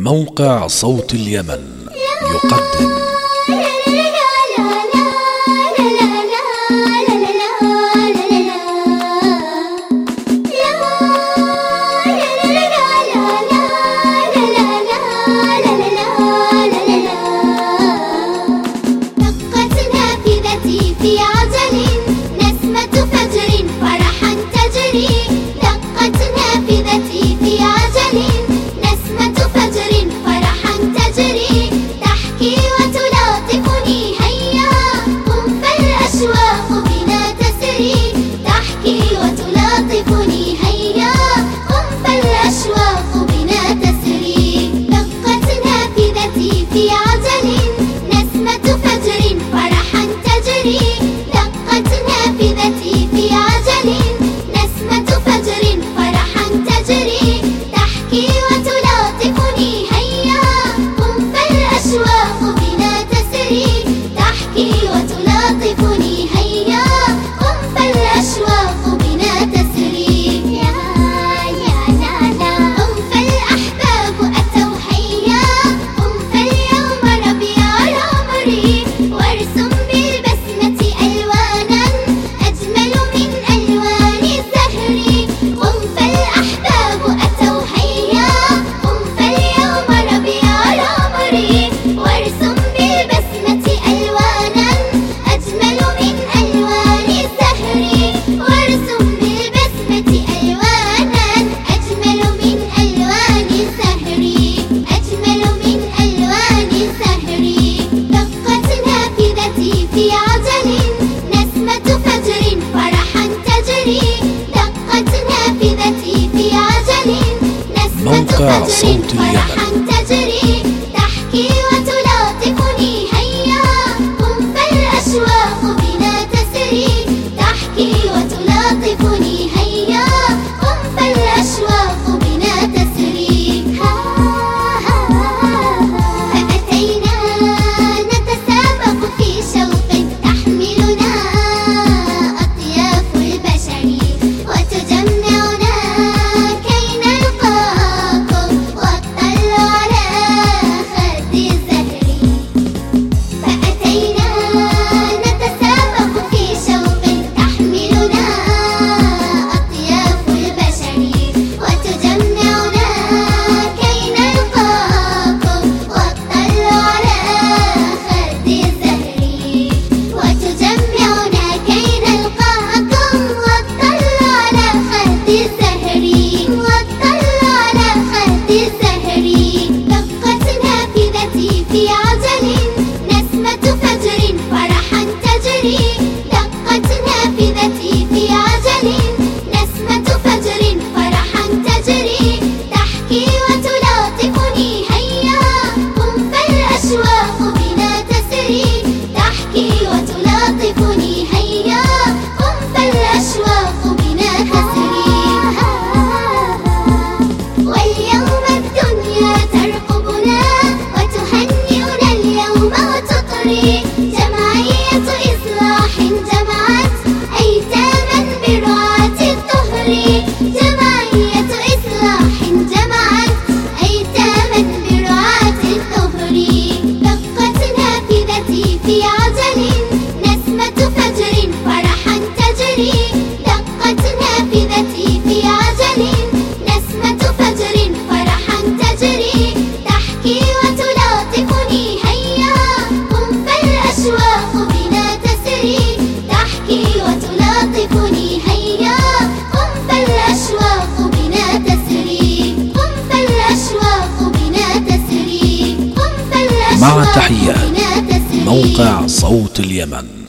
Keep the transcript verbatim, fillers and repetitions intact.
موقع صوت اليمن يقدم موقع صوت اليمن تجري تحكي وتلاطفني هيا قم فالأشواق بنا تسري تحكي وتلاطفني هيا قم فالأشواق بنا تسري فأتينا نتسابق في شوق تحملنا أطياف البشر وتجمعنا كي نلقاكم واطلع على خد الزهر فأتينا نتسابق في شوق تحملنا أطياف البشر وتجمعنا كي نلقاكم واطلع على خد الزهر وتجمعنا كي نلقاكم واطلع على خد الزهر واطلع على خد الزهر دقت نافذتي في عجل نسمة فجر فرحا تجري دقت نافذتي في عجل نسمة فجر فرحا تجري تحكي وتلاطفني هيا قم فالأشواق بنا تسري تحكي وتلاطفني هيا قم فالأشواق بنا تسري واليوم الدنيا ترقبنا وتهنئنا اليوم وتطري جمعية إصلاح جمعت أيتاما برعاة الطهر جمعية إصلاح جمعت أيتاما برعاة الطهر دقت نافذتي في عجل نسمة فجر فرحا تجري دقت نافذتي في عجل نسمة فجر فرحا تجري تحكي وتلاطفني هيا قم فالأشواق بنا تسري تحكي وتلاطفني هيا قم فالأشواق بنا تسري قم فالأشواق بنا تسري قم فالأشواق مع تحيات بنا تسري موقع صوت اليمن.